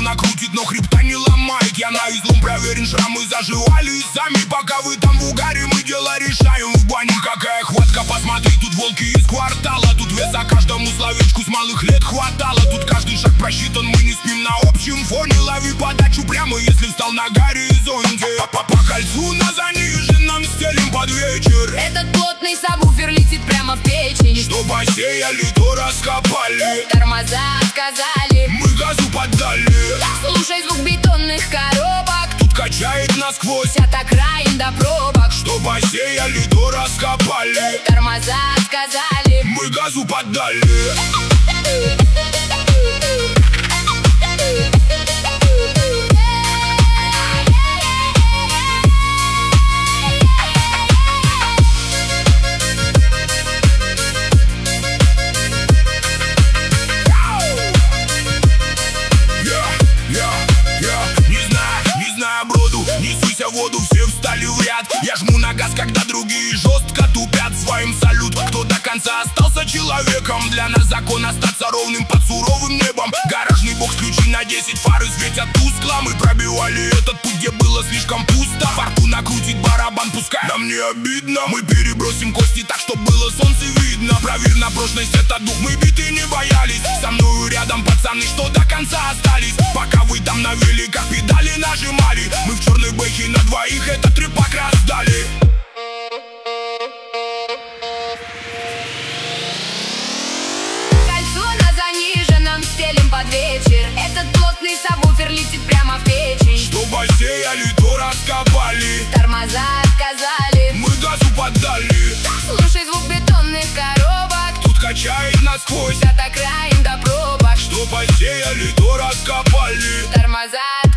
накрутит, но хребта не ломает. Я на излом проверен, шрамы заживали сами. Пока вы там в угаре, мы дело решаем в бане. Какая хватка, посмотри, тут волки из квартала. Тут веса каждому словечку с малых лет хватало. Тут каждый шаг просчитан, мы не спим на общем фоне. Лови подачу прямо, если встал на горизонте. По кольцу на заниженном стелим под вечер. Этот плотный сабвуфер летит прямо в печень. Что посеяли, то раскопали. Тормоза отказали, мы газу поддали. Слушай звук бетонных коробок. Тут качает насквозь от окраин до пробок. Что посеяли, то раскопали. Тормоза отказали, мы газу поддали. Воду, все встали в ряд. Я жму на газ, когда другие жестко тупят. Своим салют, кто до конца остался человеком. Для нас закон остаться ровным под суровым небом. Гаражный бокс, ключи на 10, фары светят тускло. Мы пробивали этот путь, где было слишком пусто. Фортуна крутит барабан, пускай нам не обидно. Мы перебросим кости так, чтоб было солнце видно. Проверь на прочность этот дух, мы биты не боялись. Со мною рядом пацаны, что до конца остались. Пока вы там на великах педали нажимали, мы в черной бэхе на двоих этот трепак раздали. Кольцо на заниженном стелим под вечер. Этот плотный сабвуфер летит прямо в печень. Что посеяли, то раскопали. Тормоза отказали, мы газу поддали. Слушай звук бетонных коробок. Тут качает насквозь от окраин до пробок. Что посеяли, то раскопали. Тормоза